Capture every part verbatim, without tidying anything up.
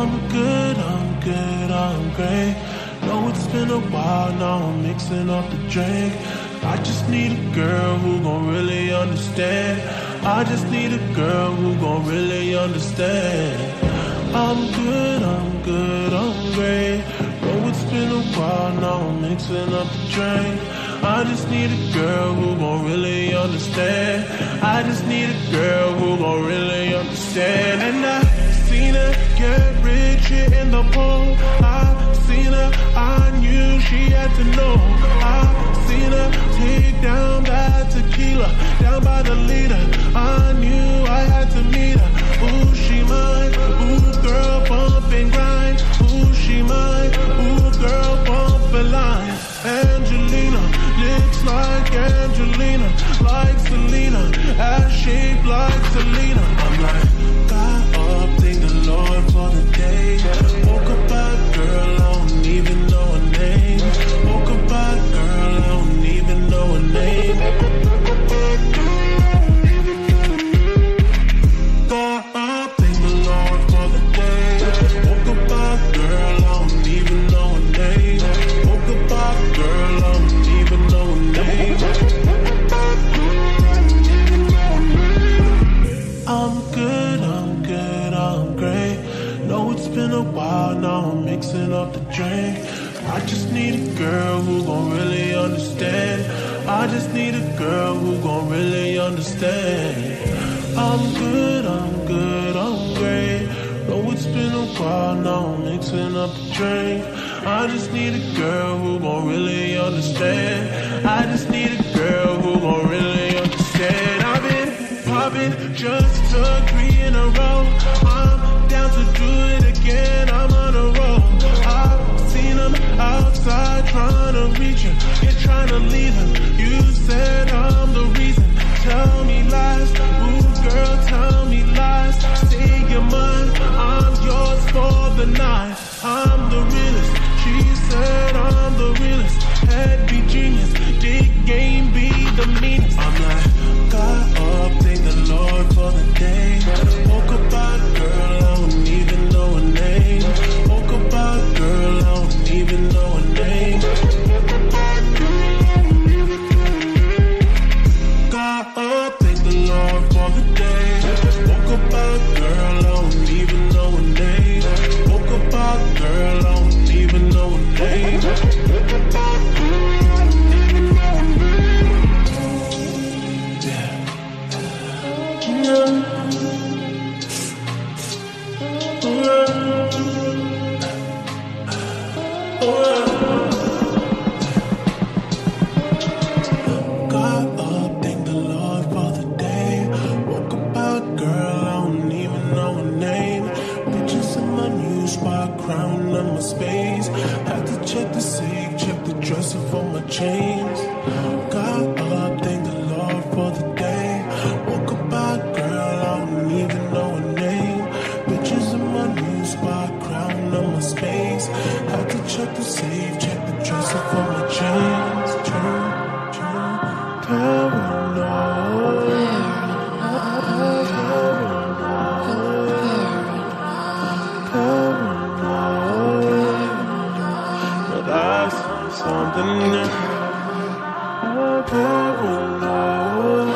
I'm good, I'm good, I'm great. Know it's been a while, now I'm mixing up the drink. I just need a girl who gon' really understand. I just need a girl who gon' really understand. I'm good, I'm good, I'm great. Know it's been a while, now I'm mixing up the drink. I just need a girl who gon' really understand. I just need a girl who gon' really understand. And I seen her get rich here in the pool. I seen her, I knew she had to know. I seen her take down that tequila, down by the leader. I knew I had to meet her. Ooh, she mine. Ooh, girl, bump and grind. Ooh, she mine. Ooh, girl, bump a line. Angelina, lips like Angelina, like Selena, ass shaped like Selena. I'm like, got up, thank the Lord for the day. Woke up by girl, I don't even know her name. Woke up by girl, I don't even know her name. Got up, thank the Lord for the day. Woke up by girl, I don't even know her name. Woke up by girl, I don't even know her name. I'm good, I'm good, I'm great. Know it's been a while, now I'm mixing up the drink. I just need a girl who gon' really understand. I just need a girl who gon' really understand. I'm good, I'm good, I'm great. Know it's been a while, now I'm mixing up the drink. I just need a girl who gon' really understand. I just need a girl who gon' really understand. I've been popping just took three in a row. I'm down to do it again, I'm on a roll. I've seen him outside trying to reach him, you're trying to leave him. You said I'm the reason, tell me lies. Ooh girl, tell me lies. Say you're mine, I'm yours for the night. I'm the realest, she said I'm the realest. Head be genius, dig game be the meanest. I'm like, got up, thank the Lord for the day. Woke up by girl, I don't even know her name. Woke up by girl, I don't even know her name. Got up, thank the Lord for the day. Woke up by girl, I don't even know her name. Woke up by girl, I don't even know her name. Space. Had to check the safe, check the dresser for my chains. Got up, thank the Lord for the day. Woke up by girl, I don't even know her name. Bitches in my new spot, crown on my space. Had to check the safe, check the dresser for my chains. True, true, paranoid. Something new. Paranoid.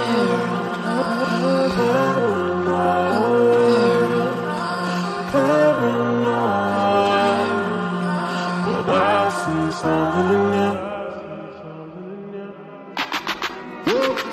Paranoid. Paranoid. But I see something new.